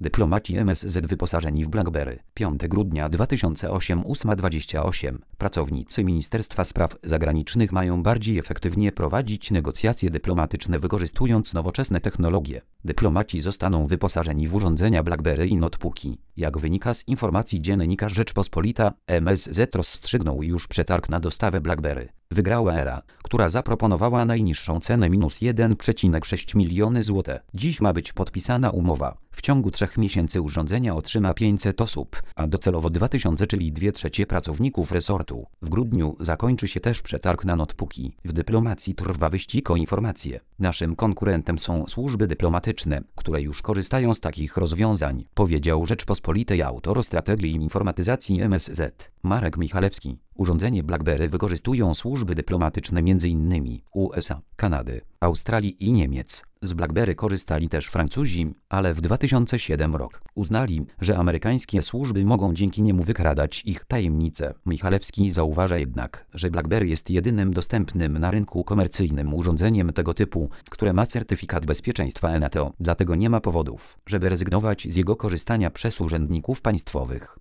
Dyplomaci MSZ wyposażeni w BlackBerry. 5 grudnia 2008 8:28. Pracownicy Ministerstwa Spraw Zagranicznych mają bardziej efektywnie prowadzić negocjacje dyplomatyczne wykorzystując nowoczesne technologie. Dyplomaci zostaną wyposażeni w urządzenia BlackBerry i notebooki. Jak wynika z informacji dziennika Rzeczpospolita, MSZ rozstrzygnął już przetarg na dostawę BlackBerry. Wygrała Era, która zaproponowała najniższą cenę -1,6 miliony zł. Dziś ma być podpisana umowa. W ciągu 3 miesięcy urządzenia otrzyma 500 osób, a docelowo 2000, czyli 2/3 pracowników resortu. W grudniu zakończy się też przetarg na notebooki. W dyplomacji trwa wyścig o informacje. Naszym konkurentem są służby dyplomatyczne, które już korzystają z takich rozwiązań, powiedział Rzeczpospolitej autor strategii informatyzacji MSZ, Marek Michalewski. Urządzenie BlackBerry wykorzystują służby dyplomatyczne m.in. USA, Kanady, Australii i Niemiec. Z BlackBerry korzystali też Francuzi, ale w 2007 roku uznali, że amerykańskie służby mogą dzięki niemu wykradać ich tajemnice. Michalewski zauważa jednak, że BlackBerry jest jedynym dostępnym na rynku komercyjnym urządzeniem tego typu, które ma certyfikat bezpieczeństwa NATO, dlatego nie ma powodów, żeby rezygnować z jego korzystania przez urzędników państwowych.